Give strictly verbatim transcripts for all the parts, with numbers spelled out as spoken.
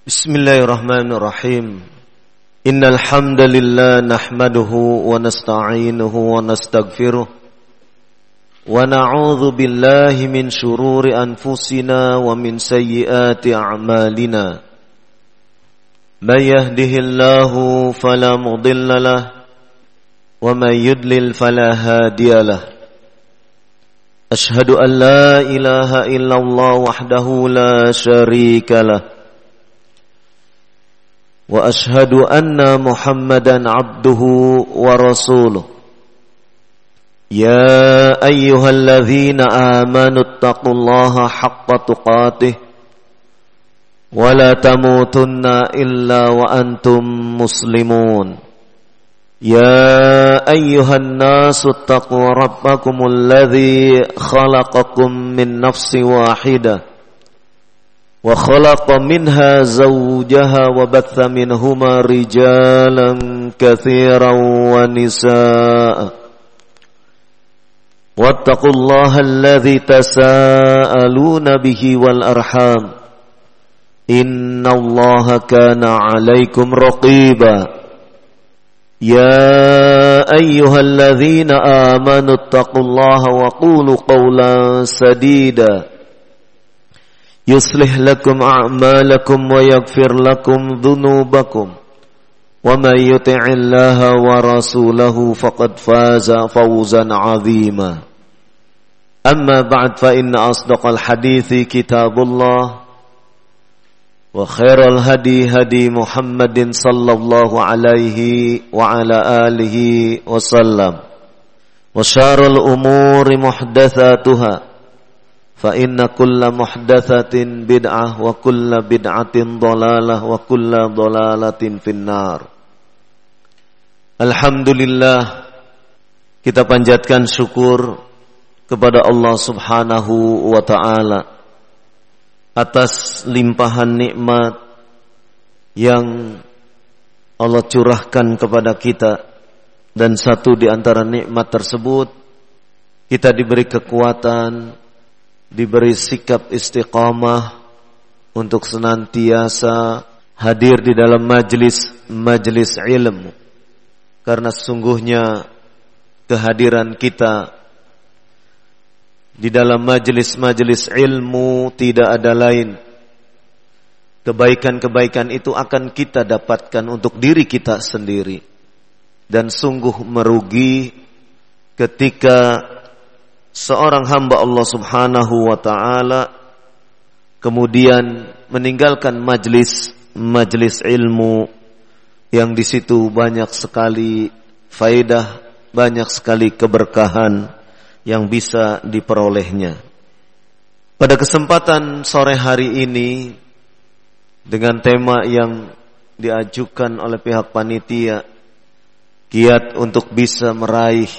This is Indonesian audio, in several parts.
Bismillahirrahmanirrahim. Innal hamdalillah nahmaduhu wa nasta'inuhu wa nastaghfiruh wa na'udzu billahi min shururi anfusina wa min sayyiati a'malina. May yahdihillahu fala mudilla lahu wa may yudlil fala hadiyalah. Ashhadu an la ilaha illallah wahdahu la syarika lah. Wa ashhadu anna Muhammadan abduhu wa rasuluh. Ya ayyuhalladzina amanu taqullaha haqqa tuqatih wa la tamutunna illa wa antum muslimun. Ya ayyuhan nasu taqu rabbakumul ladzi khalaqakum min nafsin wahidah wa khalaqa minha zawjaha wa batha minhuma rijalan katsiran wa nisaa. Wattaqullaha alladzi tasaaluna bihi wal arham. Innallaha kana 'alaikum raqiba. Ya ayyuhalladzina amanu taqullaha wa qulu qawlan sadida. Yuslih lakum a'malakum wa yaghfir lakum dhunubakum wa may yuti'illaha wa rasulahu faqad faza fawzan 'azima. Amma ba'd, fa inna asdaqal hadithi kitabullah wa khairal hadi hadi Muhammadin sallallahu alaihi wa ala alihi wa sallam wa syarrul umuri muhdatsatuha fa inna kulla muhdatsatin bid'ah wa kulla bid'atin dhalalah wa kulla dhalalatin finnar. Alhamdulillah, kita panjatkan syukur kepada Allah Subhanahu wa ta'ala atas limpahan nikmat yang Allah curahkan kepada kita, dan satu di antara nikmat tersebut kita diberi kekuatan, diberi sikap istiqamah untuk senantiasa hadir di dalam majlis-majlis ilmu. Karena sesungguhnya kehadiran kita di dalam majlis-majlis ilmu tidak ada lain, kebaikan-kebaikan itu akan kita dapatkan untuk diri kita sendiri. Dan sungguh merugi ketika seorang hamba Allah Subhanahu wa ta'ala kemudian meninggalkan majlis-majlis ilmu yang di situ banyak sekali faedah, banyak sekali keberkahan yang bisa diperolehnya. Pada kesempatan sore hari ini, dengan tema yang diajukan oleh pihak panitia, giat untuk bisa meraih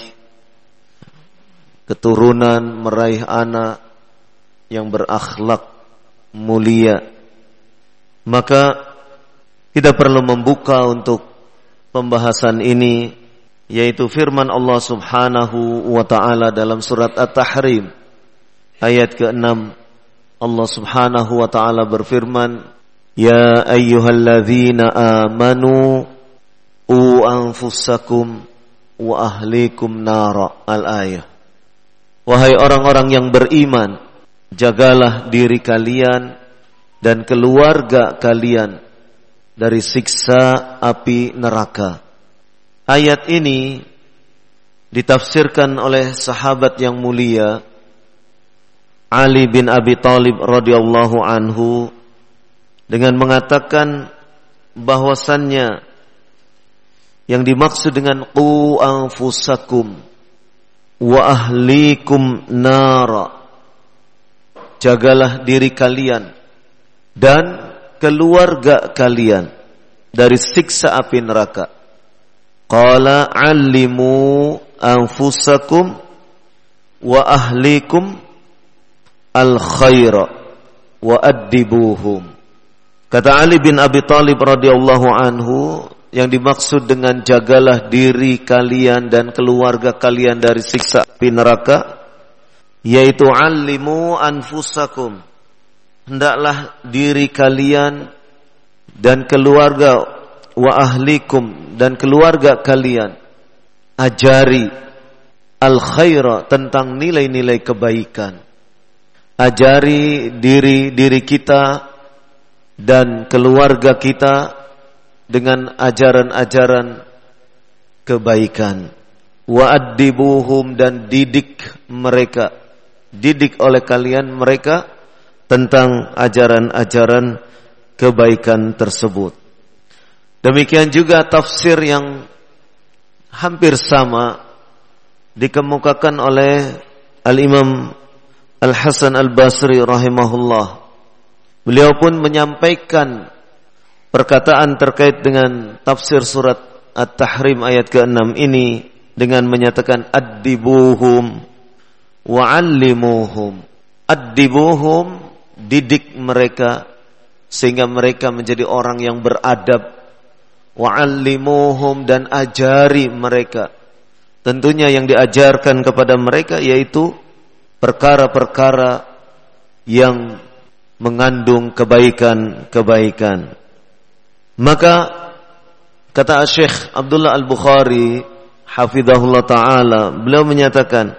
keturunan, meraih anak yang berakhlak mulia, maka kita perlu membuka untuk pembahasan ini, yaitu firman Allah Subhanahu wa ta'ala dalam surat At-Tahrim ayat keenam. Allah Subhanahu wa ta'ala berfirman, Ya ayyuhalladzina amanu u anfusakum wa ahlikum nara. Al-ayah. Wahai orang-orang yang beriman, jagalah diri kalian dan keluarga kalian dari siksa api neraka. Ayat ini ditafsirkan oleh sahabat yang mulia Ali bin Abi Thalib radhiyallahu anhu dengan mengatakan bahwasannya yang dimaksud dengan qu anfusakum wa ahlikum nara, jagalah diri kalian dan keluarga kalian dari siksa api neraka. Qala allimu anfusakum wa ahlikum al khaira wa addibuhum. Kata Ali bin Abi Thalib radhiyallahu anhu, yang dimaksud dengan jagalah diri kalian dan keluarga kalian dari siksa api neraka, yaitu allimu anfusakum, hendaklah diri kalian dan keluarga, wa ahlikum, dan keluarga kalian. Ajari al-khaira, tentang nilai-nilai kebaikan. Ajari diri-diri kita dan keluarga kita dengan ajaran-ajaran kebaikan. Wa addibuhum, dan didik mereka, didik oleh kalian mereka tentang ajaran-ajaran kebaikan tersebut. Demikian juga tafsir yang hampir sama dikemukakan oleh Al-Imam Al-Hasan Al-Basri rahimahullah. Beliau pun menyampaikan perkataan terkait dengan tafsir surat At-Tahrim ayat keenam ini dengan menyatakan addibuhum wa'allimuhum. Addibuhum, didik mereka sehingga mereka menjadi orang yang beradab. Wa'allimuhum, dan ajari mereka. Tentunya yang diajarkan kepada mereka yaitu perkara-perkara yang mengandung kebaikan-kebaikan. Maka kata Syekh Abdullah Al-Bukhari hafizahullah ta'ala, beliau menyatakan,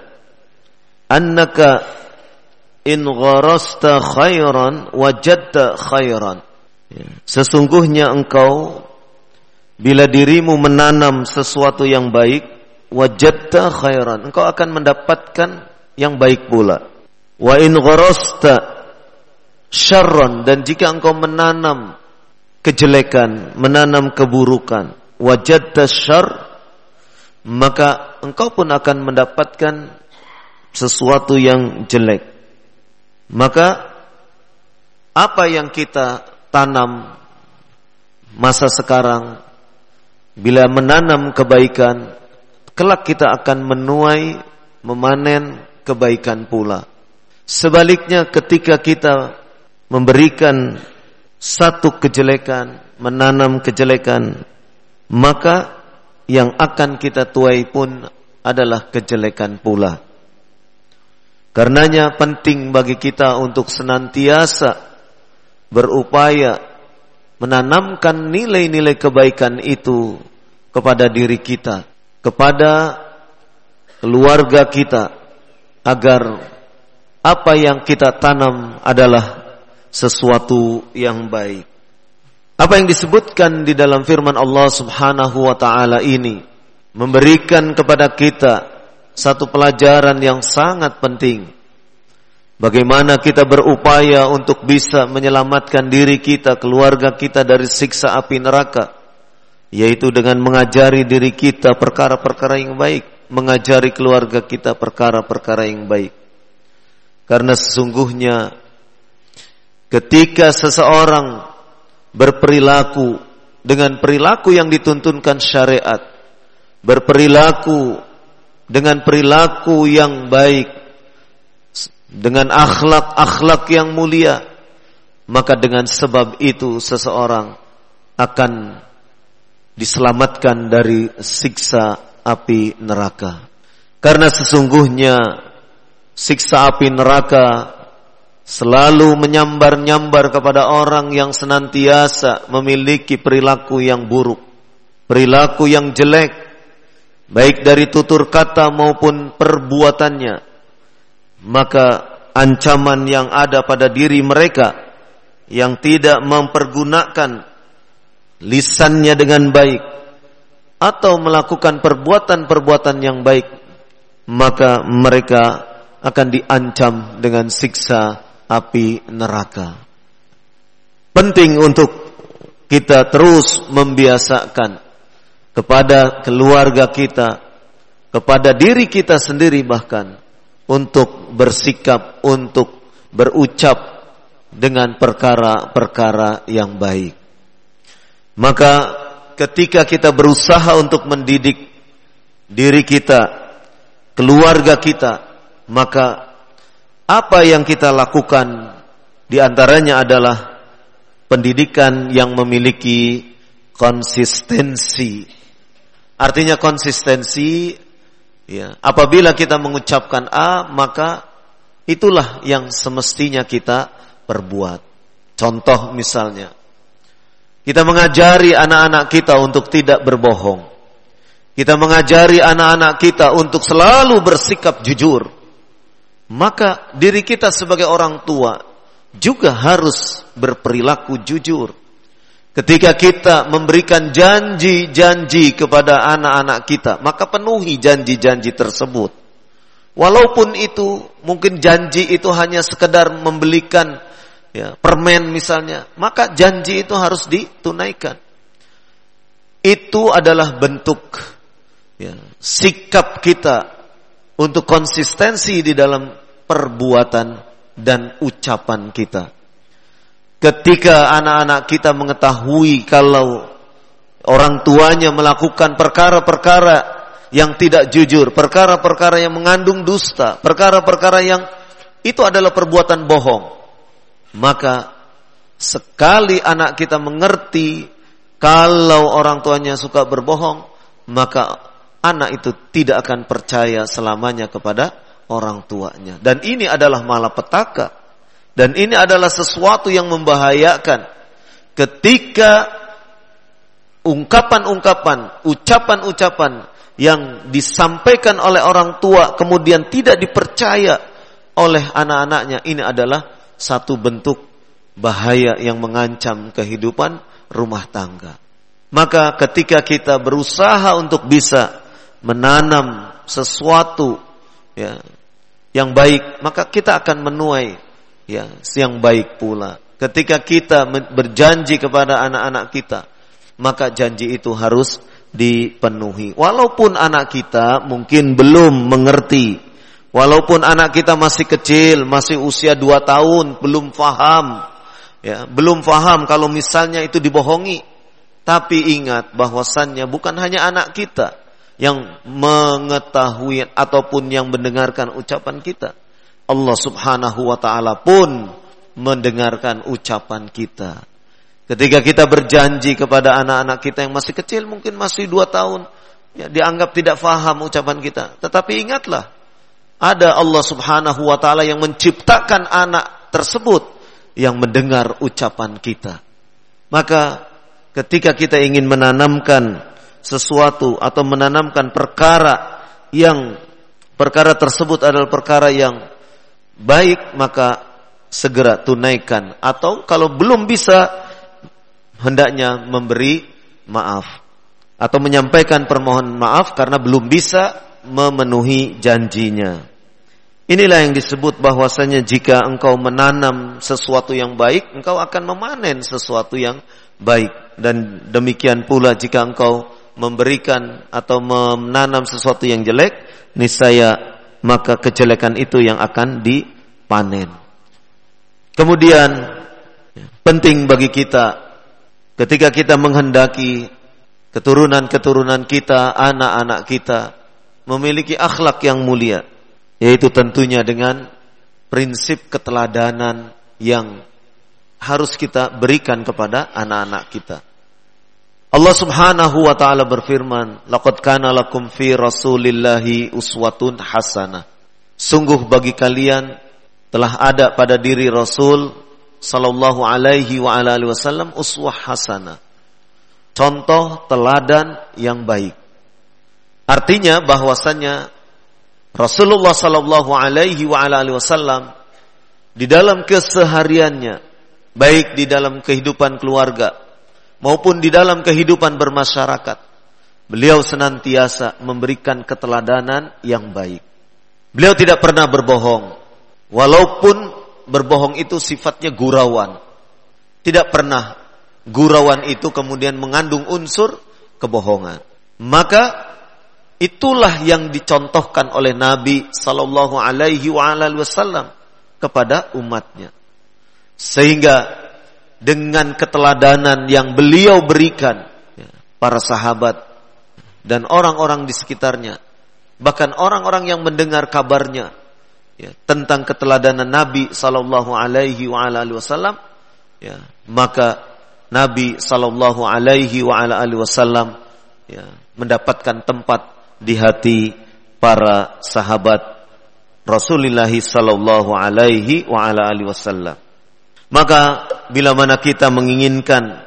annaka in gharasta khairan wajadta khairan. Sesungguhnya engkau bila dirimu menanam sesuatu yang baik, wajadta khairan, engkau akan mendapatkan yang baik pula. Wa in gharasta syarran, dan jika engkau menanam kejelekan, menanam keburukan, wajadta syarr, maka engkau pun akan mendapatkan sesuatu yang jelek. Maka apa yang kita tanam masa sekarang, bila menanam kebaikan, kelak kita akan menuai, memanen kebaikan pula. Sebaliknya ketika kita memberikan satu kejelekan, menanam kejelekan, maka yang akan kita tuai pun adalah kejelekan pula. Karenanya penting bagi kita untuk senantiasa berupaya menanamkan nilai-nilai kebaikan itu kepada diri kita, kepada keluarga kita, agar apa yang kita tanam adalah sesuatu yang baik. Apa yang disebutkan di dalam firman Allah Subhanahu wa ta'ala ini memberikan kepada kita satu pelajaran yang sangat penting. Bagaimana kita berupaya untuk bisa menyelamatkan diri kita, keluarga kita dari siksa api neraka, yaitu dengan mengajari diri kita perkara-perkara yang baik, mengajari keluarga kita perkara-perkara yang baik. Karena sesungguhnya ketika seseorang berperilaku dengan perilaku yang dituntunkan syariat, berperilaku dengan perilaku yang baik, dengan akhlak-akhlak yang mulia, maka dengan sebab itu seseorang akan diselamatkan dari siksa api neraka. Karena sesungguhnya siksa api neraka selalu menyambar-nyambar kepada orang yang senantiasa memiliki perilaku yang buruk, perilaku yang jelek, baik dari tutur kata maupun perbuatannya. Maka ancaman yang ada pada diri mereka yang tidak mempergunakan lisannya dengan baik atau melakukan perbuatan-perbuatan yang baik, maka mereka akan diancam dengan siksa api neraka. Penting untuk kita terus membiasakan kepada keluarga kita, kepada diri kita sendiri bahkan, untuk bersikap, untuk berucap dengan perkara-perkara yang baik. Maka ketika kita berusaha untuk mendidik diri kita, keluarga kita, maka apa yang kita lakukan di antaranya adalah pendidikan yang memiliki konsistensi. Artinya konsistensi, ya, apabila kita mengucapkan A, maka itulah yang semestinya kita perbuat. Contoh misalnya, Kita mengajari anak-anak kita untuk tidak berbohong. Kita mengajari anak-anak kita untuk selalu bersikap jujur. Maka diri kita sebagai orang tua juga harus berperilaku jujur. Ketika kita memberikan janji-janji kepada anak-anak kita, maka penuhi janji-janji tersebut. Walaupun itu mungkin janji itu hanya sekedar membelikan ya, permen misalnya, maka janji itu harus ditunaikan. Itu adalah bentuk ya, sikap kita untuk konsistensi di dalam perbuatan dan ucapan kita. Ketika anak-anak kita mengetahui kalau orang tuanya melakukan perkara-perkara yang tidak jujur, perkara-perkara yang mengandung dusta, perkara-perkara yang itu adalah perbuatan bohong, maka sekali anak kita mengerti kalau orang tuanya suka berbohong, maka anak itu tidak akan percaya selamanya kepada orang tuanya. Dan ini adalah malapetaka. Dan ini adalah sesuatu yang membahayakan ketika ungkapan-ungkapan, ucapan-ucapan yang disampaikan oleh orang tua kemudian tidak dipercaya oleh anak-anaknya. Ini adalah satu bentuk bahaya yang mengancam kehidupan rumah tangga. Maka ketika kita berusaha untuk bisa menanam sesuatu ya, yang baik, maka kita akan menuai ya, yang baik pula. Ketika kita berjanji kepada anak-anak kita, maka janji itu harus dipenuhi. Walaupun anak kita mungkin belum mengerti, walaupun anak kita masih kecil, masih usia dua tahun, belum faham, ya, belum faham kalau misalnya itu dibohongi. Tapi ingat bahwasannya bukan hanya anak kita yang mengetahui ataupun yang mendengarkan ucapan kita. Allah Subhanahu wa ta'ala pun mendengarkan ucapan kita. Ketika kita berjanji kepada anak-anak kita yang masih kecil, mungkin masih dua tahun, ya, dianggap tidak faham ucapan kita. Tetapi ingatlah, ada Allah Subhanahu wa ta'ala yang menciptakan anak tersebut yang mendengar ucapan kita. Maka ketika kita ingin menanamkan sesuatu atau menanamkan perkara yang perkara tersebut adalah perkara yang baik, maka segera tunaikan. Atau kalau belum bisa, hendaknya memberi maaf atau menyampaikan permohonan maaf karena belum bisa memenuhi janjinya. Inilah yang disebut bahwasanya jika engkau menanam sesuatu yang baik, engkau akan memanen sesuatu yang baik. Dan demikian pula jika engkau memberikan atau menanam sesuatu yang jelek, niscaya maka kejelekan itu yang akan dipanen. Kemudian penting bagi kita ketika kita menghendaki keturunan-keturunan kita, anak-anak kita memiliki akhlak yang mulia, yaitu tentunya dengan prinsip keteladanan yang harus kita berikan kepada anak-anak kita. Allah Subhanahu wa ta'ala berfirman, laqad kana lakum fi rasulillahi uswatun hasanah. Sungguh bagi kalian telah ada pada diri Rasul sallallahu alaihi wa ala alihi wasallam uswah hasanah. Contoh teladan yang baik. Artinya bahwasannya Rasulullah sallallahu alaihi wa ala alihi wasallam di dalam kesehariannya, baik di dalam kehidupan keluarga maupun di dalam kehidupan bermasyarakat, beliau senantiasa memberikan keteladanan yang baik. Beliau tidak pernah berbohong, walaupun berbohong itu sifatnya gurauan. Tidak pernah gurauan itu kemudian mengandung unsur kebohongan. Maka itulah yang dicontohkan oleh Nabi sallallahu alaihi wasallam kepada umatnya. Sehingga dengan keteladanan yang beliau berikan, para sahabat dan orang-orang di sekitarnya, bahkan orang-orang yang mendengar kabarnya ya, tentang keteladanan Nabi sallallahu alaihi wasallam, ya, maka Nabi sallallahu alaihi wasallam ya, mendapatkan tempat di hati para sahabat Rasulullah sallallahu alaihi wasallam. Maka bila mana kita menginginkan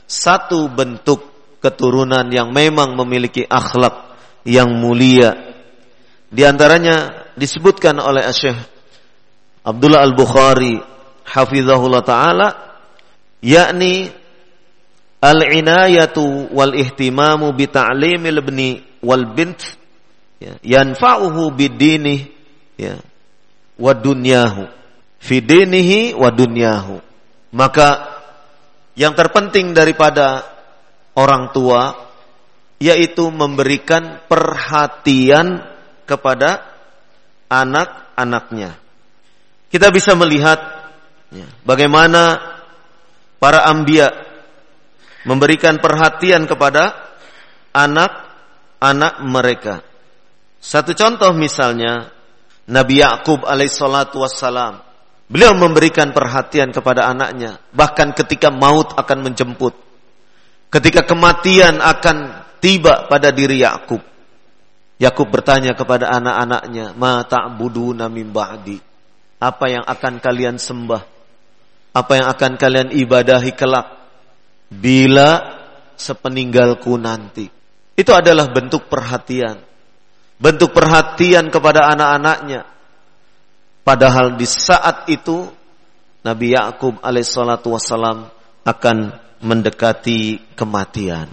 satu bentuk keturunan yang memang memiliki akhlak yang mulia. Di antaranya disebutkan oleh Syekh Abdullah Al-Bukhari hafizahullah ta'ala, yakni al-inayatu wal ihtimamu bi ta'limil ibni wal bint ya, yanfa'uhu bidinihi ya, wa dunyahu fi dinihi wa dunyahu. Maka yang terpenting daripada orang tua yaitu memberikan perhatian kepada anak-anaknya. Kita bisa melihat ya, bagaimana para anbiya memberikan perhatian kepada anak-anak mereka. Satu contoh misalnya Nabi Yakub alaihissalatu wassalam. Beliau memberikan perhatian kepada anaknya, bahkan ketika maut akan menjemput, ketika kematian akan tiba pada diri Yakub. Yakub bertanya kepada anak-anaknya, "Ma ta'buduna min ba'di?" Apa yang akan kalian sembah? Apa yang akan kalian ibadahi kelak bila sepeninggalku nanti? Itu adalah bentuk perhatian. Bentuk perhatian kepada anak-anaknya. Padahal di saat itu Nabi Yakub alaihissalatu wassalam akan mendekati kematian.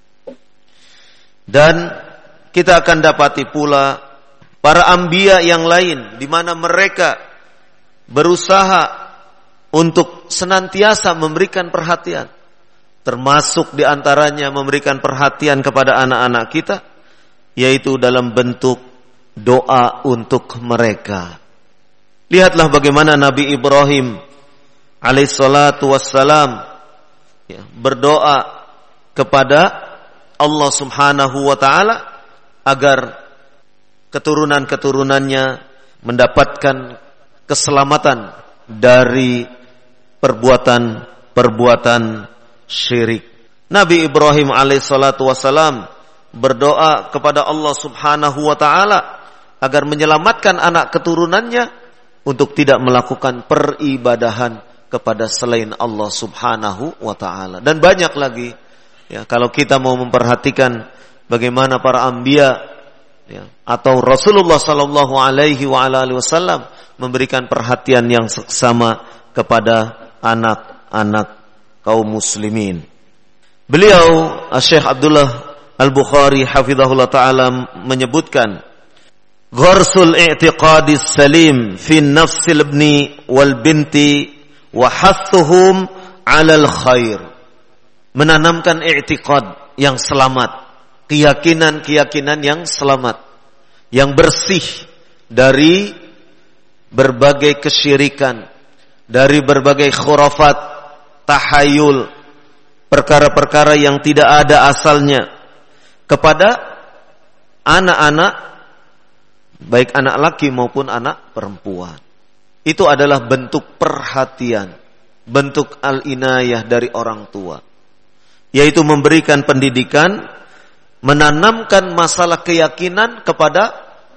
Dan kita akan dapati pula para anbiya yang lain di mana mereka berusaha untuk senantiasa memberikan perhatian, termasuk di antaranya memberikan perhatian kepada anak-anak kita, yaitu dalam bentuk doa untuk mereka. Lihatlah bagaimana Nabi Ibrahim alaihissalatu wassalam ya, berdoa kepada Allah subhanahu wa ta'ala agar keturunan-keturunannya mendapatkan keselamatan dari perbuatan-perbuatan syirik. Nabi Ibrahim alaihissalatu wassalam berdoa kepada Allah subhanahu wa ta'ala agar menyelamatkan anak keturunannya untuk tidak melakukan peribadahan kepada selain Allah subhanahu wa ta'ala. Dan banyak lagi ya, kalau kita mau memperhatikan bagaimana para anbiya ya, atau Rasulullah sallallahu alaihi wa alihi wasallam memberikan perhatian yang sama kepada anak-anak kaum muslimin. Beliau Syekh Abdullah Al-Bukhari hafizahullah ta'ala menyebutkan gharsul i'tiqadis salim fi nafsil ibni wal binti wa hathuhum 'alal khair. Menanamkan i'tiqad yang selamat, keyakinan-keyakinan yang selamat, yang bersih dari berbagai kesyirikan, dari berbagai khurafat, tahayul, perkara-perkara yang tidak ada asalnya, kepada anak-anak baik anak laki maupun anak perempuan. Itu adalah bentuk perhatian, bentuk al-inayah dari orang tua, yaitu memberikan pendidikan, menanamkan masalah keyakinan kepada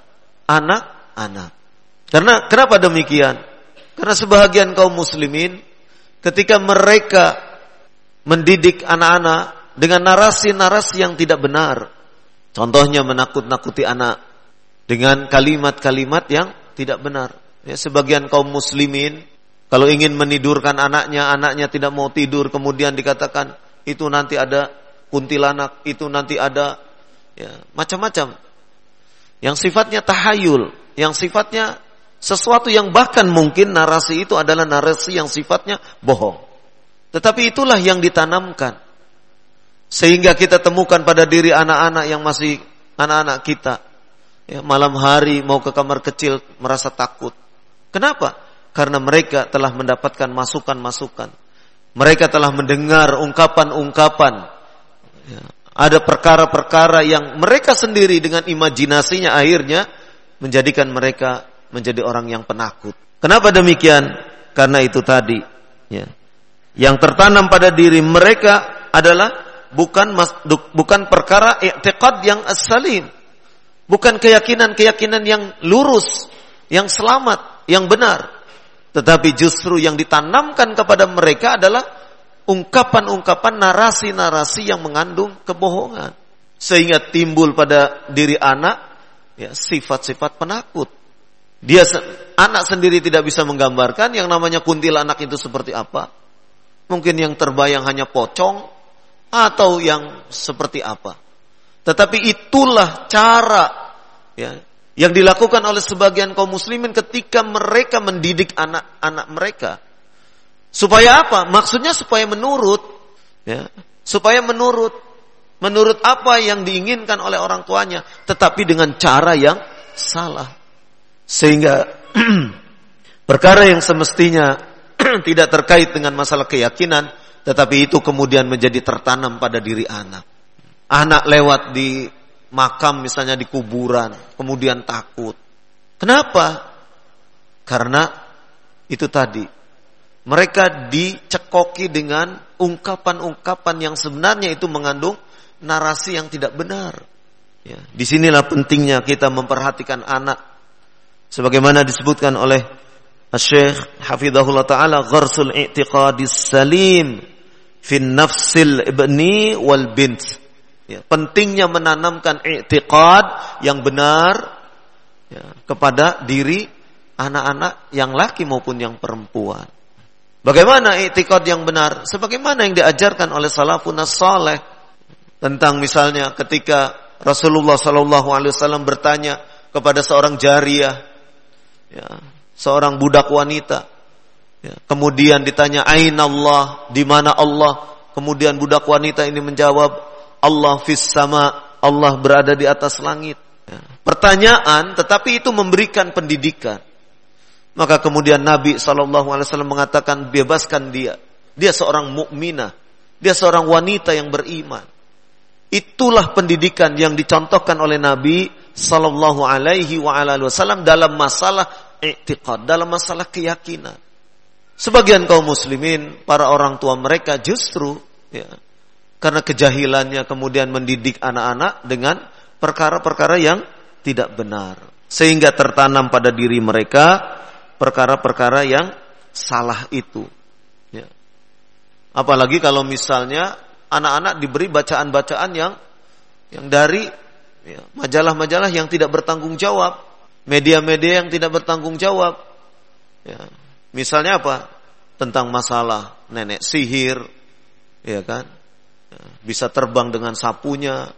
anak-anak. Karena kenapa demikian? Karena sebahagian kaum muslimin ketika mereka mendidik anak-anak dengan narasi-narasi yang tidak benar, contohnya menakut-nakuti anak dengan kalimat-kalimat yang tidak benar. Ya, sebagian kaum muslimin kalau ingin menidurkan anaknya, anaknya tidak mau tidur, kemudian dikatakan itu nanti ada kuntilanak, itu nanti ada ya, macam-macam. Yang sifatnya tahayul, yang sifatnya sesuatu yang bahkan mungkin narasi itu adalah narasi yang sifatnya bohong. Tetapi itulah yang ditanamkan. Sehingga kita temukan pada diri anak-anak yang masih anak-anak kita. Ya, malam hari mau ke kamar kecil merasa takut. Kenapa? Karena mereka telah mendapatkan masukan-masukan. Mereka telah mendengar ungkapan-ungkapan. Ya, ada perkara-perkara yang mereka sendiri dengan imajinasinya akhirnya menjadikan mereka menjadi orang yang penakut. Kenapa demikian? Karena itu tadi. Ya, yang tertanam pada diri mereka adalah bukan mas, bukan perkara i'tiqad yang as-salim. Bukan keyakinan-keyakinan yang lurus, yang selamat, yang benar. Tetapi justru yang ditanamkan kepada mereka adalah ungkapan-ungkapan, narasi-narasi yang mengandung kebohongan. Sehingga timbul pada diri anak ya, sifat-sifat penakut. Dia anak sendiri tidak bisa menggambarkan yang namanya kuntilanak itu seperti apa. Mungkin yang terbayang hanya pocong atau yang seperti apa. Tetapi itulah cara ya, yang dilakukan oleh sebagian kaum muslimin ketika mereka mendidik anak-anak mereka. Supaya apa? Maksudnya supaya menurut, ya, supaya menurut, menurut apa yang diinginkan oleh orang tuanya, tetapi dengan cara yang salah. Sehingga perkara yang semestinya tidak terkait dengan masalah keyakinan, tetapi itu kemudian menjadi tertanam pada diri anak. Anak lewat di makam misalnya di kuburan, kemudian takut. Kenapa? Karena itu tadi, mereka dicekoki dengan ungkapan-ungkapan yang sebenarnya itu mengandung narasi yang tidak benar. Ya, disinilah pentingnya kita memperhatikan anak. Sebagaimana disebutkan oleh Syekh Hafizahullah Ta'ala, gharsul i'tiqadis salim fin nafsil ibni wal bint. Ya, pentingnya menanamkan i'tiqad yang benar ya, kepada diri anak-anak yang laki maupun yang perempuan. Bagaimana i'tiqad yang benar? Sebagaimana yang diajarkan oleh salafun as-saleh. Tentang misalnya ketika Rasulullah sallallahu alaihi wasallam bertanya kepada seorang jariyah, ya, seorang budak wanita. Ya, kemudian ditanya, "Aina Allah?" Di mana Allah? Kemudian budak wanita ini menjawab, Allah fis sama, Allah berada di atas langit. Ya. Pertanyaan, tetapi itu memberikan pendidikan. Maka kemudian Nabi shallallahu alaihi wasallam mengatakan, bebaskan dia. Dia seorang mukminah, dia seorang wanita yang beriman. Itulah pendidikan yang dicontohkan oleh Nabi shallallahu alaihi wasallam dalam masalah i'tiqad, dalam masalah keyakinan. Sebagian kaum muslimin, para orang tua mereka justru ya, karena kejahilannya kemudian mendidik anak-anak dengan perkara-perkara yang tidak benar. Sehingga tertanam pada diri mereka perkara-perkara yang salah itu. Ya. Apalagi kalau misalnya anak-anak diberi bacaan-bacaan yang yang dari ya, majalah-majalah yang tidak bertanggung jawab, media-media yang tidak bertanggung jawab. Ya. Misalnya apa? Tentang masalah nenek sihir, ya kan? Bisa terbang dengan sapunya,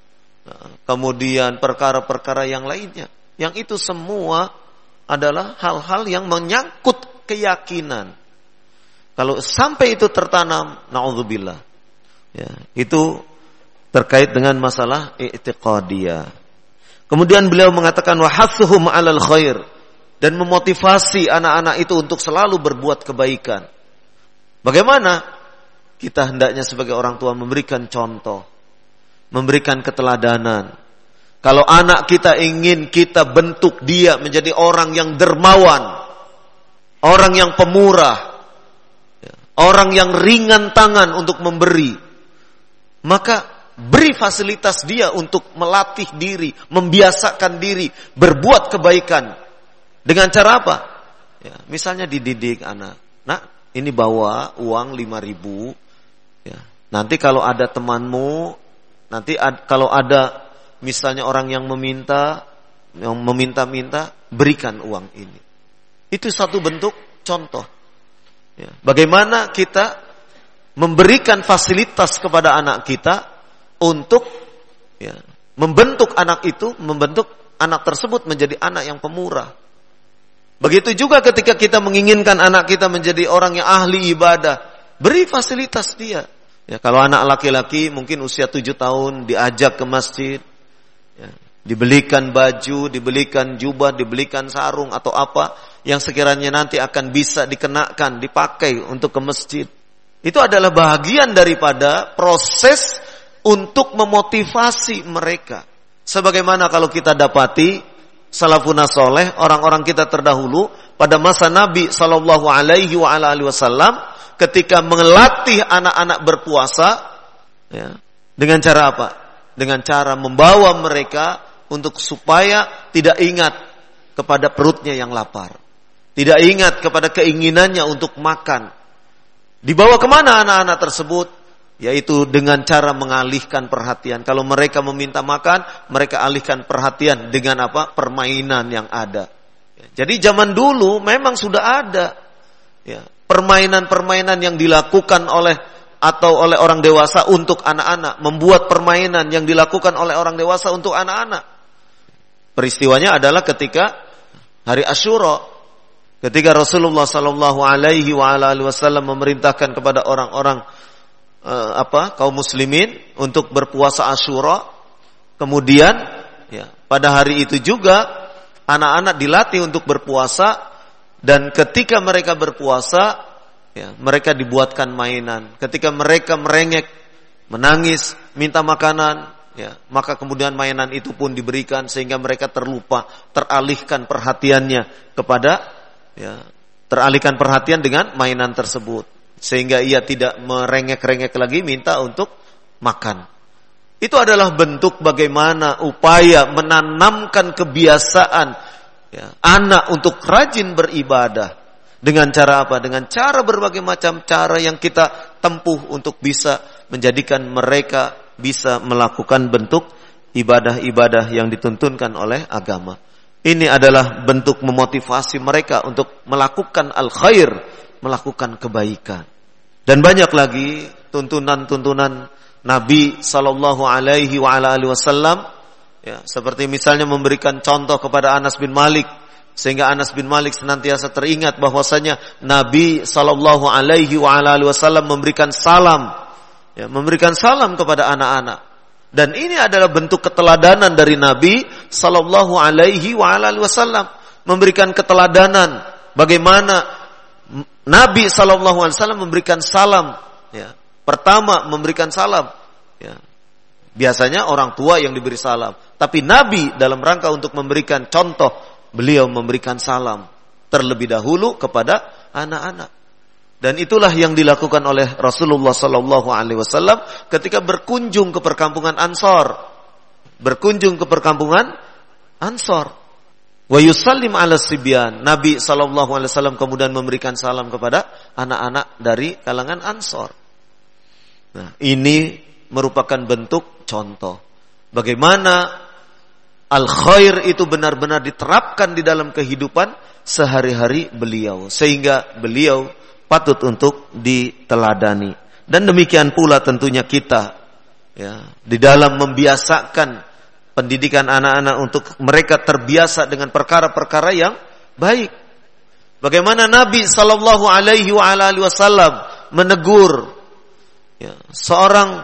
kemudian perkara-perkara yang lainnya, yang itu semua adalah hal-hal yang menyangkut keyakinan. Kalau sampai itu tertanam, na'udzubillah, ya, itu terkait dengan masalah i'tiqadiyah. Kemudian beliau mengatakan wahathuhum 'alal khair, dan memotivasi anak-anak itu untuk selalu berbuat kebaikan. Bagaimana? Kita hendaknya sebagai orang tua memberikan contoh, memberikan keteladanan. Kalau anak kita ingin kita bentuk dia menjadi orang yang dermawan, orang yang pemurah, orang yang ringan tangan untuk memberi, maka beri fasilitas dia untuk melatih diri, membiasakan diri, berbuat kebaikan. Dengan cara apa? Ya, misalnya dididik anak. Nah, ini bawa uang lima ribu. Ya. Nanti kalau ada temanmu, nanti ad, kalau ada misalnya orang yang meminta, yang meminta-minta, berikan uang ini. Itu satu bentuk contoh. Ya. Bagaimana kita memberikan fasilitas kepada anak kita untuk ya, membentuk anak itu, membentuk anak tersebut menjadi anak yang pemurah. Begitu juga ketika kita menginginkan anak kita menjadi orang yang ahli ibadah, beri fasilitas dia. Ya, kalau anak laki-laki mungkin usia tujuh tahun diajak ke masjid, ya, dibelikan baju, dibelikan jubah, dibelikan sarung atau apa yang sekiranya nanti akan bisa dikenakan, dipakai untuk ke masjid. Itu adalah bahagian daripada proses untuk memotivasi mereka. Sebagaimana kalau kita dapati salafun saleh, orang-orang kita terdahulu pada masa Nabi sallallahu alaihi wasallam ketika melatih anak-anak berpuasa ya, dengan cara apa? Dengan cara membawa mereka untuk supaya tidak ingat kepada perutnya yang lapar, tidak ingat kepada keinginannya untuk makan, Dibawa kemana anak-anak tersebut? Yaitu dengan cara mengalihkan perhatian. Kalau mereka meminta makan, mereka alihkan perhatian dengan apa? Permainan yang ada. Jadi zaman dulu memang sudah ada ya, permainan-permainan yang dilakukan oleh atau oleh orang dewasa untuk anak-anak, membuat permainan yang dilakukan oleh orang dewasa untuk anak-anak. Peristiwanya adalah ketika hari Asyura, ketika Rasulullah Sallallahu Alaihi Wasallam memerintahkan kepada orang-orang Uh, apa kaum muslimin untuk berpuasa Asyura. Kemudian ya, pada hari itu juga anak-anak dilatih untuk berpuasa, dan ketika mereka berpuasa ya, mereka dibuatkan mainan. Ketika mereka merengek, menangis, minta makanan ya, maka kemudian mainan itu pun diberikan sehingga mereka terlupa, teralihkan perhatiannya kepada ya, teralihkan perhatian dengan mainan tersebut. Sehingga ia tidak merengek-rengek lagi minta untuk makan. Itu adalah bentuk bagaimana upaya menanamkan kebiasaan ya, anak untuk rajin beribadah. Dengan cara apa? Dengan cara berbagai macam cara yang kita tempuh untuk bisa menjadikan mereka bisa melakukan bentuk ibadah-ibadah yang dituntunkan oleh agama. Ini adalah bentuk memotivasi mereka untuk melakukan al-khair, melakukan kebaikan. Dan banyak lagi tuntunan-tuntunan Nabi Sallallahu Alaihi Wasallam, ya, seperti misalnya memberikan contoh kepada Anas bin Malik, sehingga Anas bin Malik senantiasa teringat bahwasanya Nabi Sallallahu Alaihi Wasallam memberikan salam, ya, memberikan salam kepada anak-anak. Dan ini adalah bentuk keteladanan dari Nabi Sallallahu Alaihi Wasallam, memberikan keteladanan bagaimana Nabi Sallallahu Alaihi Wasallam memberikan salam. Ya. Pertama memberikan salam. Ya. Biasanya orang tua yang diberi salam, tapi Nabi dalam rangka untuk memberikan contoh, beliau memberikan salam terlebih dahulu kepada anak-anak. Dan itulah yang dilakukan oleh Rasulullah Sallallahu Alaihi Wasallam ketika berkunjung ke perkampungan Ansor, berkunjung ke perkampungan Ansor. Wa yusallim ala sibyan. Nabi sallallahu alaihi wasallam kemudian memberikan salam kepada anak-anak dari kalangan Ansor. Nah, ini merupakan bentuk contoh bagaimana al-khair itu benar-benar diterapkan di dalam kehidupan sehari-hari beliau, sehingga beliau patut untuk diteladani. Dan demikian pula tentunya kita ya, di dalam membiasakan pendidikan anak-anak untuk mereka terbiasa dengan perkara-perkara yang baik. Bagaimana Nabi Sallallahu Alaihi Wasallam menegur ya, seorang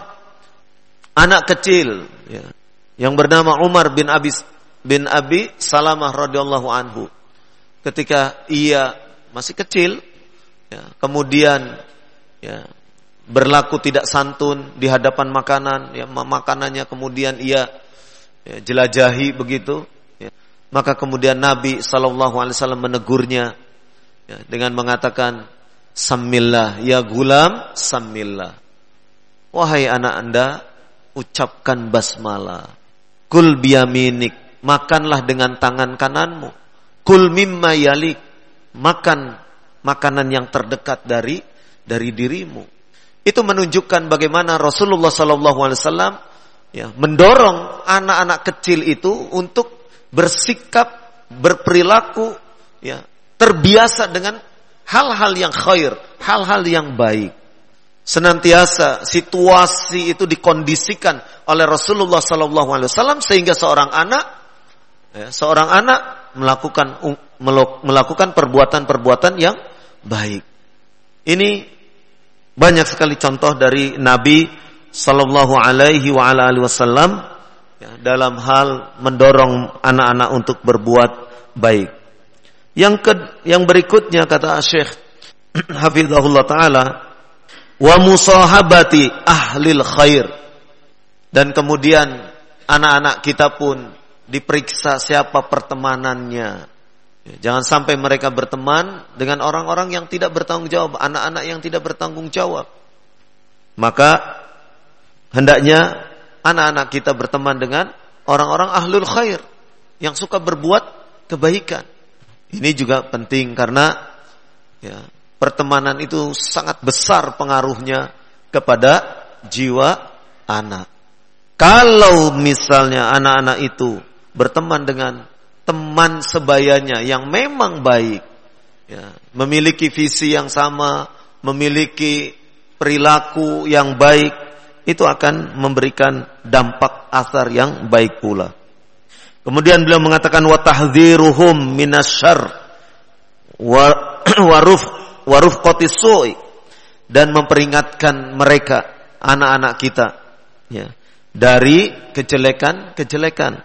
anak kecil ya, yang bernama Umar bin Abi bin Abi Salamah radhiyallahu anhu, ketika ia masih kecil, ya, kemudian ya, berlaku tidak santun di hadapan makanan, ya, makanannya kemudian ia ya, jelajahi begitu, ya. Maka kemudian Nabi Sallallahu Alaihi Wasallam menegurnya ya, dengan mengatakan, Samillah, ya gulam, samillah. Wahai anak anda, ucapkan basmalah. Kul biyaminik, makanlah dengan tangan kananmu. Kul mimma yalik, makan makanan yang terdekat dari dari dirimu. Itu menunjukkan bagaimana Rasulullah Sallallahu Alaihi Wasallam ya, mendorong anak-anak kecil itu untuk bersikap, berperilaku, ya, terbiasa dengan hal-hal yang khair, hal-hal yang baik. Senantiasa situasi itu dikondisikan oleh Rasulullah Sallallahu Alaihi Wasallam sehingga seorang anak, ya, seorang anak melakukan melakukan perbuatan-perbuatan yang baik. Ini banyak sekali contoh dari Nabi Sallallahu Alaihi Wasallam ya, dalam hal mendorong anak-anak untuk berbuat baik. Yang ke, yang berikutnya kata Syekh Hafizahullah Taala, wa musahabati ahlil khair. Dan kemudian anak-anak kita pun diperiksa siapa pertemanannya. Ya, jangan sampai mereka berteman dengan orang-orang yang tidak bertanggung jawab, anak-anak yang tidak bertanggung jawab. Maka hendaknya anak-anak kita berteman dengan orang-orang ahlul khair yang suka berbuat kebaikan. Ini juga penting karena ya, pertemanan itu sangat besar pengaruhnya kepada jiwa anak. Kalau misalnya anak-anak itu berteman dengan teman sebayanya yang memang baik, ya, memiliki visi yang sama, memiliki perilaku yang baik, itu akan memberikan dampak asar yang baik pula. Kemudian beliau mengatakan wa tahdziruhum minasyarr wa waruf warufqatis su'i, dan memperingatkan mereka anak-anak kita, ya, dari kejelekan-kejelekan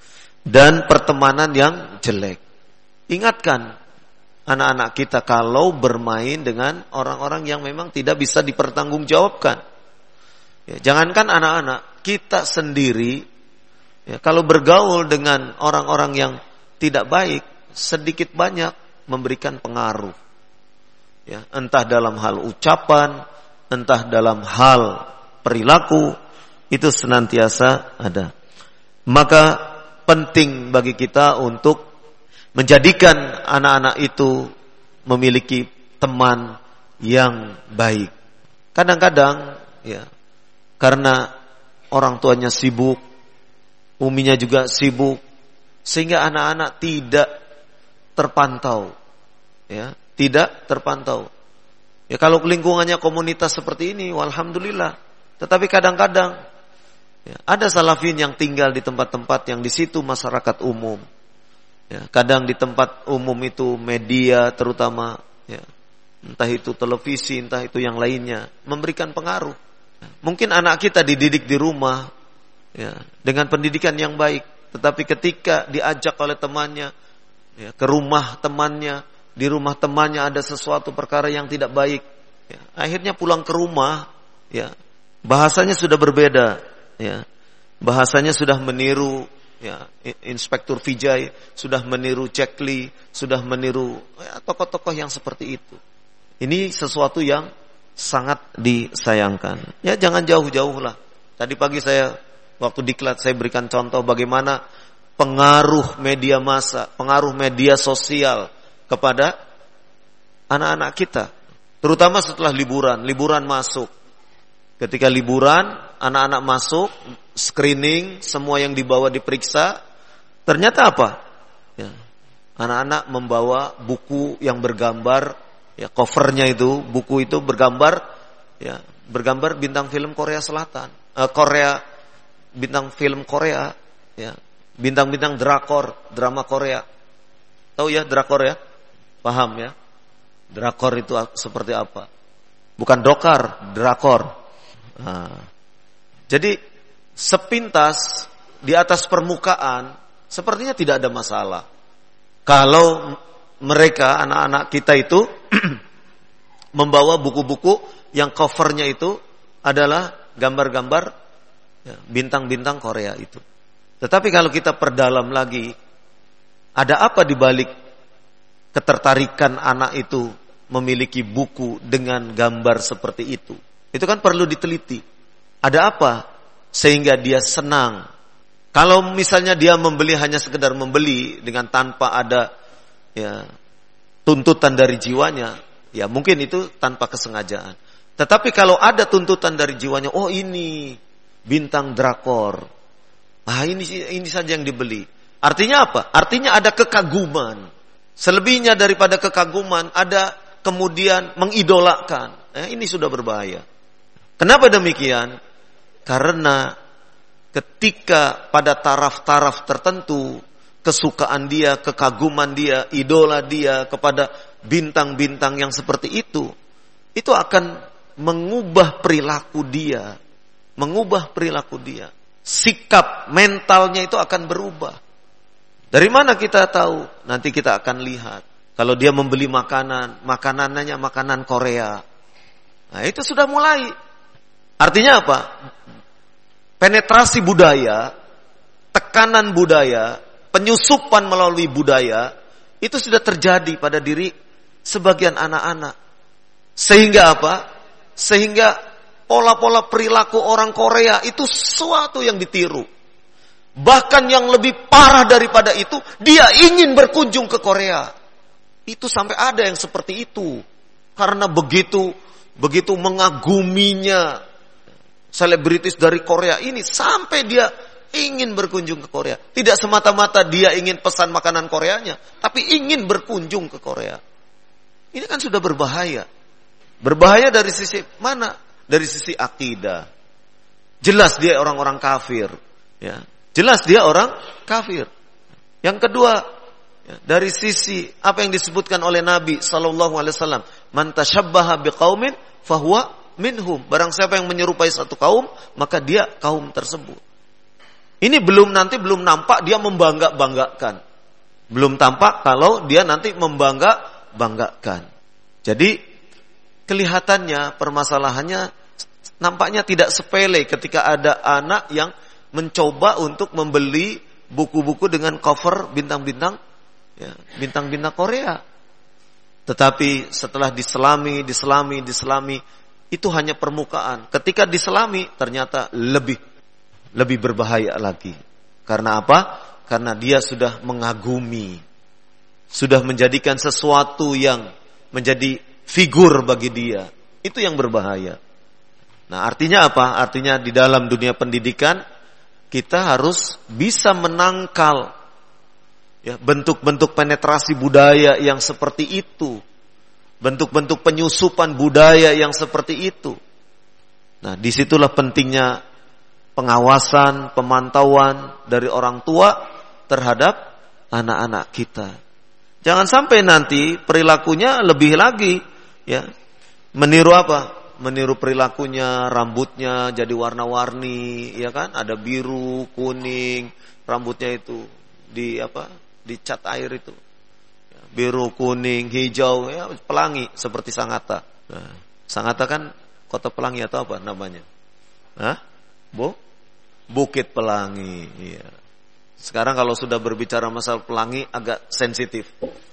dan pertemanan yang jelek. Ingatkan anak-anak kita kalau bermain dengan orang-orang yang memang tidak bisa dipertanggungjawabkan. Ya, jangankan anak-anak, kita sendiri, ya, kalau bergaul dengan orang-orang yang tidak baik, sedikit banyak memberikan pengaruh. Ya, entah dalam hal ucapan, entah dalam hal perilaku, itu senantiasa ada. Maka penting bagi kita untuk menjadikan anak-anak itu memiliki teman yang baik. Kadang-kadang, ya, karena orang tuanya sibuk, uminya juga sibuk, sehingga anak-anak tidak terpantau, ya, tidak terpantau. Ya, kalau lingkungannya komunitas seperti ini, walhamdulillah. Tetapi kadang-kadang, ya, ada salafin yang tinggal di tempat-tempat yang di situ masyarakat umum. Ya, kadang di tempat umum itu media terutama, ya, entah itu televisi, entah itu yang lainnya, memberikan pengaruh. Mungkin anak kita dididik di rumah, ya, dengan pendidikan yang baik, tetapi ketika diajak oleh temannya, ya, ke rumah temannya, di rumah temannya ada sesuatu perkara yang tidak baik, ya, akhirnya pulang ke rumah, ya, bahasanya sudah berbeda, ya, bahasanya sudah meniru, ya, Inspektur Vijay, sudah meniru Jack Lee, sudah meniru, ya, tokoh-tokoh yang seperti itu. Ini sesuatu yang sangat disayangkan. Ya, jangan jauh-jauh lah. Tadi pagi saya waktu diklat saya berikan contoh bagaimana pengaruh media massa, pengaruh media sosial kepada anak-anak kita, terutama setelah liburan. Liburan masuk. Ketika liburan, anak-anak masuk, screening, semua yang dibawa diperiksa. Ternyata apa? Ya, anak-anak membawa buku yang bergambar, ya, covernya itu, buku itu bergambar, ya, bergambar bintang film Korea Selatan, eh, Korea, bintang film Korea, ya, bintang-bintang drakor, drama Korea. Tahu ya drakor ya? Paham ya? Drakor itu seperti apa? Bukan dokar, drakor. Nah, jadi sepintas di atas permukaan sepertinya tidak ada masalah. Kalau mereka, anak-anak kita itu membawa buku-buku yang covernya itu adalah gambar-gambar, ya, bintang-bintang Korea itu. Tetapi kalau kita perdalam lagi, ada apa di balik ketertarikan anak itu memiliki buku dengan gambar seperti itu? Itu kan perlu diteliti. Ada apa sehingga dia senang? Kalau misalnya dia membeli hanya sekedar membeli dengan tanpa ada, ya, tuntutan dari jiwanya, ya mungkin itu tanpa kesengajaan. Tetapi kalau ada tuntutan dari jiwanya, oh ini bintang drakor, ah ini ini saja yang dibeli. Artinya apa? Artinya ada kekaguman. Selebihnya daripada kekaguman ada kemudian mengidolakan. Eh, ini sudah berbahaya. Kenapa demikian? Karena ketika pada taraf-taraf tertentu kesukaan dia, kekaguman dia, idola dia kepada bintang-bintang yang seperti itu, itu akan mengubah perilaku dia, mengubah perilaku dia. Sikap mentalnya itu akan berubah. Dari mana kita tahu? Nanti kita akan lihat. Kalau dia membeli makanan, makanannya makanan Korea. Nah, itu sudah mulai. Artinya apa? Penetrasi budaya, tekanan budaya, penyusupan melalui budaya, itu sudah terjadi pada diri sebagian anak-anak. Sehingga apa? Sehingga pola-pola perilaku orang Korea itu sesuatu yang ditiru. Bahkan yang lebih parah daripada itu, dia ingin berkunjung ke Korea. Itu sampai ada yang seperti itu. karena begitu begitu mengaguminya selebritis dari Korea ini sampai dia ingin berkunjung ke Korea. Tidak semata-mata dia ingin pesan makanan Koreanya, tapi ingin berkunjung ke Korea. Ini kan sudah berbahaya. Berbahaya dari sisi mana? Dari sisi akidah. Jelas dia orang-orang kafir, ya. Jelas dia orang kafir. Yang kedua, ya, dari sisi apa yang disebutkan oleh Nabi sallallahu alaihi wasallam, man tashabbaha biqaumin fahuwa minhum. Barang siapa yang menyerupai satu kaum, maka dia kaum tersebut. Ini belum nanti belum nampak dia membangga-banggakan. Belum tampak kalau dia nanti membangga-banggakan. Jadi kelihatannya permasalahannya nampaknya tidak sepele ketika ada anak yang mencoba untuk membeli buku-buku dengan cover bintang-bintang, ya, bintang-bintang Korea. Tetapi setelah diselami, diselami, diselami, itu hanya permukaan. Ketika diselami ternyata lebih lebih berbahaya lagi. Karena apa? Karena dia sudah mengagumi, sudah menjadikan sesuatu yang menjadi figur bagi dia. Itu yang berbahaya. Nah, artinya apa? Artinya di dalam dunia pendidikan kita harus bisa menangkal, ya, bentuk-bentuk penetrasi budaya yang seperti itu, bentuk-bentuk penyusupan budaya yang seperti itu. Nah, disitulah pentingnya pengawasan, pemantauan dari orang tua terhadap anak-anak kita. Jangan sampai nanti perilakunya lebih lagi, ya, meniru apa? Meniru perilakunya, rambutnya jadi warna-warni, ya kan? Ada biru, kuning, rambutnya itu di apa? Dicat air itu. Biru, kuning, hijau, ya, pelangi seperti Sangatta. Nah, Sangatta kan kota pelangi atau apa namanya? Hah? Bu? Bukit Pelangi. Iya. Sekarang kalau sudah berbicara masalah pelangi agak sensitif.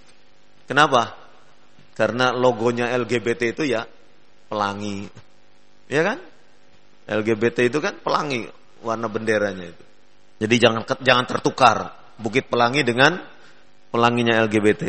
Kenapa? Karena logonya L G B T itu ya pelangi. Ya kan? L G B T itu kan pelangi warna benderanya itu. Jadi jangan jangan tertukar Bukit Pelangi dengan pelanginya L G B T.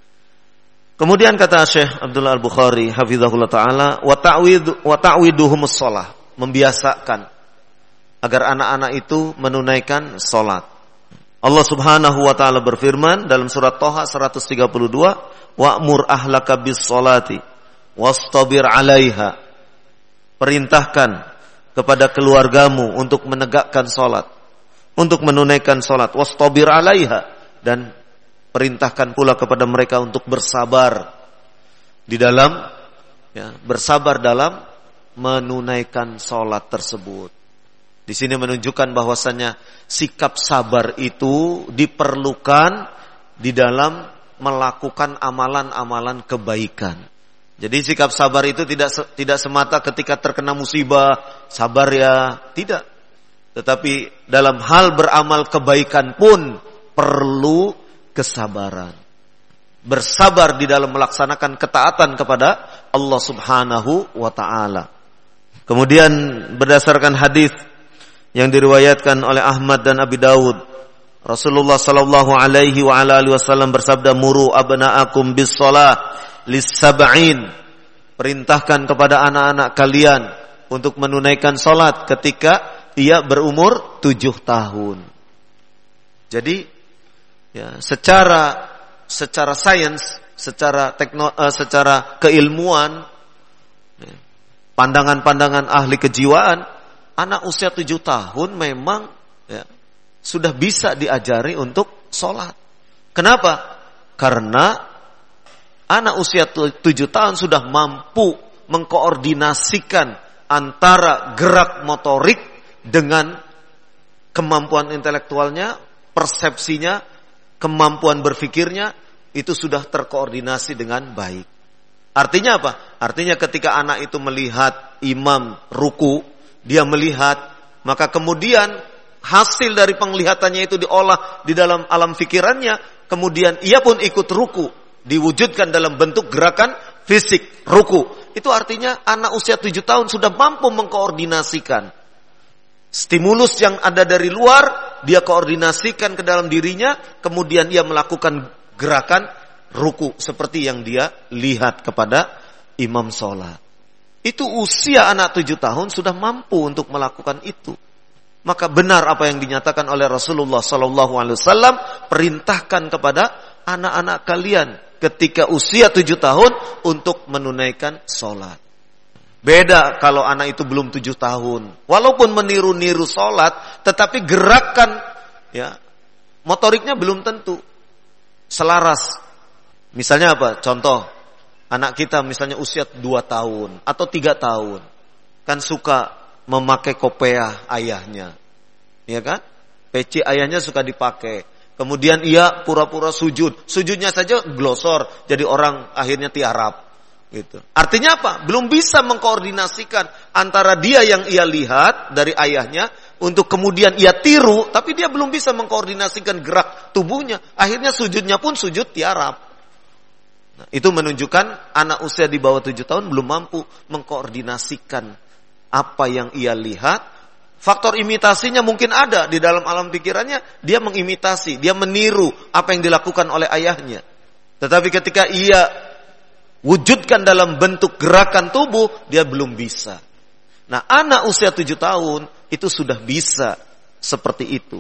Kemudian kata Syekh Abdullah Al-Bukhari hafizahullah taala, wa ta'wid wa ta'widuhumus shalah, membiasakan agar anak-anak itu menunaikan salat. Allah Subhanahu wa taala berfirman dalam surat Thaha seratus tiga puluh dua, wa'mur ahlaka bis salati wastabir 'alaiha. Perintahkan kepada keluargamu untuk menegakkan salat, untuk menunaikan salat, wastabir 'alaiha, dan perintahkan pula kepada mereka untuk bersabar di dalam, ya, bersabar dalam menunaikan salat tersebut. Di sini menunjukkan bahwasannya sikap sabar itu diperlukan di dalam melakukan amalan-amalan kebaikan. Jadi sikap sabar itu tidak tidak semata ketika terkena musibah sabar ya, tidak. Tetapi dalam hal beramal kebaikan pun perlu kesabaran. Bersabar di dalam melaksanakan ketaatan kepada Allah Subhanahu wa taala. Kemudian berdasarkan hadis yang diriwayatkan oleh Ahmad dan Abi Dawud, Rasulullah sallallahu alaihi wa ala alihi wasallam bersabda, muru abna'akum bis shalah lis sab'in. Perintahkan kepada anak-anak kalian untuk menunaikan salat ketika ia berumur tujuh tahun. Jadi, ya, secara secara sains, secara tekno, uh, secara keilmuan, ya, pandangan-pandangan ahli kejiwaan, anak usia tujuh tahun memang, ya, sudah bisa diajari untuk sholat. Kenapa? Karena anak usia tujuh tahun sudah mampu mengkoordinasikan antara gerak motorik dengan kemampuan intelektualnya, persepsinya, kemampuan berfikirnya, itu sudah terkoordinasi dengan baik. Artinya apa? Artinya ketika anak itu melihat imam ruku, dia melihat, maka kemudian hasil dari penglihatannya itu diolah di dalam alam fikirannya, kemudian ia pun ikut ruku, diwujudkan dalam bentuk gerakan fisik, ruku. Itu artinya anak usia tujuh tahun sudah mampu mengkoordinasikan stimulus yang ada dari luar, dia koordinasikan ke dalam dirinya, kemudian ia melakukan gerakan ruku seperti yang dia lihat kepada imam sholat. Itu usia anak tujuh tahun sudah mampu untuk melakukan itu. Maka benar apa yang dinyatakan oleh Rasulullah sallallahu alaihi wasallam, perintahkan kepada anak-anak kalian ketika usia tujuh tahun untuk menunaikan sholat. Beda kalau anak itu belum tujuh tahun. Walaupun meniru-niru sholat, tetapi gerakan ya motoriknya belum tentu selaras. Misalnya apa? Contoh, anak kita misalnya usia dua tahun atau tiga tahun. Kan suka memakai kopiah ayahnya, ya kan? Peci ayahnya suka dipakai. Kemudian ia pura-pura sujud, sujudnya saja glosor, jadi orang akhirnya tiarap, gitu. Artinya apa? Belum bisa mengkoordinasikan antara dia yang ia lihat dari ayahnya untuk kemudian ia tiru, tapi dia belum bisa mengkoordinasikan gerak tubuhnya. Akhirnya sujudnya pun sujud tiarap. Nah, itu menunjukkan anak usia di bawah tujuh tahun belum mampu mengkoordinasikan apa yang ia lihat. Faktor imitasinya mungkin ada di dalam alam pikirannya, dia mengimitasi, dia meniru apa yang dilakukan oleh ayahnya. Tetapi ketika ia wujudkan dalam bentuk gerakan tubuh, dia belum bisa. Nah, anak usia tujuh tahun itu sudah bisa seperti itu.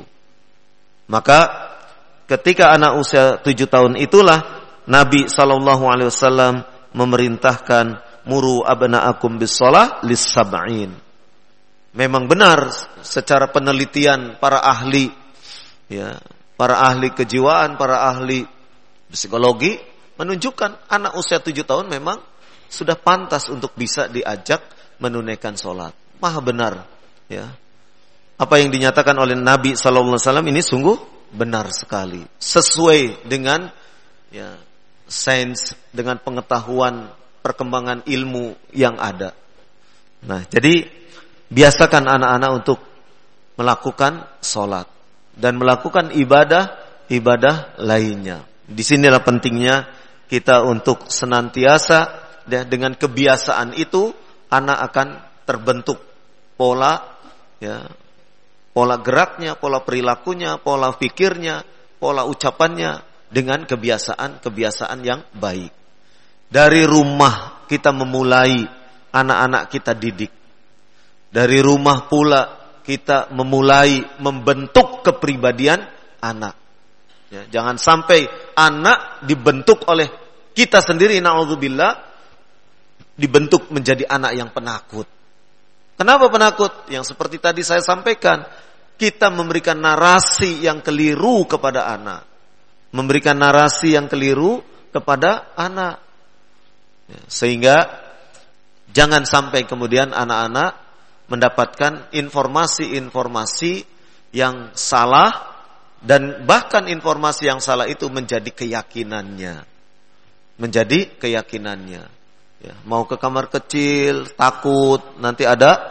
Maka ketika anak usia tujuh tahun itulah Nabi sallallahu alaihi wasallam memerintahkan muru abna'akum bis-shalah lis-sab'in. Memang benar secara penelitian para ahli ya, para ahli kejiwaan, para ahli psikologi menunjukkan anak usia tujuh tahun memang sudah pantas untuk bisa diajak menunaikan sholat. Maha benar ya. Apa yang dinyatakan oleh Nabi sallallahu alaihi wasallam ini sungguh benar sekali, sesuai dengan ya sains, dengan pengetahuan perkembangan ilmu yang ada. Nah, jadi biasakan anak-anak untuk melakukan sholat dan melakukan ibadah-ibadah lainnya. Di sinilah pentingnya kita untuk senantiasa ya, dengan kebiasaan itu anak akan terbentuk pola ya, pola geraknya, pola perilakunya, pola pikirnya, pola ucapannya dengan kebiasaan-kebiasaan yang baik. Dari rumah kita memulai anak-anak kita didik. Dari rumah pula kita memulai membentuk kepribadian anak. Ya, jangan sampai anak dibentuk oleh kita sendiri, na'udzubillah, dibentuk menjadi anak yang penakut. Kenapa penakut? Yang seperti tadi saya sampaikan, kita memberikan narasi yang keliru kepada anak. Memberikan narasi yang keliru kepada anak. Ya, sehingga jangan sampai kemudian anak-anak mendapatkan informasi-informasi yang salah dan bahkan informasi yang salah itu menjadi keyakinannya. Menjadi keyakinannya. Ya, mau ke kamar kecil takut nanti ada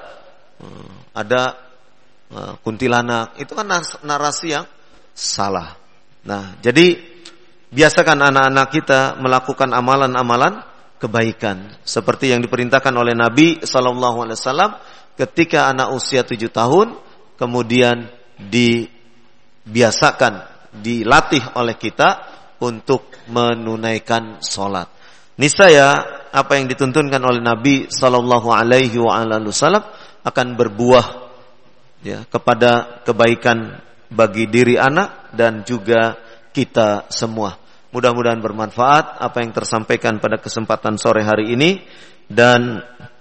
ada kuntilanak. Itu kan narasi yang salah. Nah, jadi biasakan anak-anak kita melakukan amalan-amalan kebaikan seperti yang diperintahkan oleh Nabi sallallahu alaihi wasallam ketika anak usia tujuh tahun kemudian dibiasakan, dilatih oleh kita untuk menunaikan sholat. Niscaya apa yang dituntunkan oleh Nabi sallallahu alaihi wasallam akan berbuah ya, kepada kebaikan bagi diri anak dan juga kita semua. Mudah-mudahan bermanfaat apa yang tersampaikan pada kesempatan sore hari ini, dan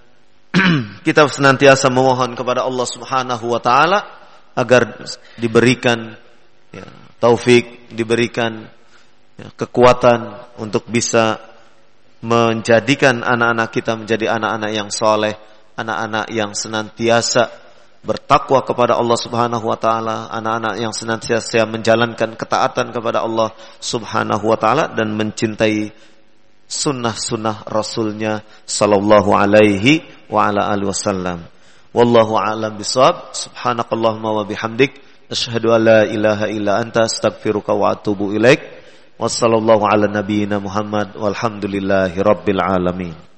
kita senantiasa memohon kepada Allah Subhanahu wa taala agar diberikan ya, taufik, diberikan ya, kekuatan untuk bisa menjadikan anak-anak kita menjadi anak-anak yang soleh, anak-anak yang senantiasa bertakwa kepada Allah Subhanahu wa taala, anak-anak yang senantiasa menjalankan ketaatan kepada Allah Subhanahu wa taala dan mencintai sunnah-sunnah Rasulnya sallallahu alaihi wa ala alihi wasallam. Wallahu a'lam bishawab. Subhanakallahumma wa bihamdik asyhadu an la ilaha illa anta astaghfiruka wa atubu ilaik. Wassallallahu ala nabiyyina Muhammad walhamdulillahi rabbil alamin.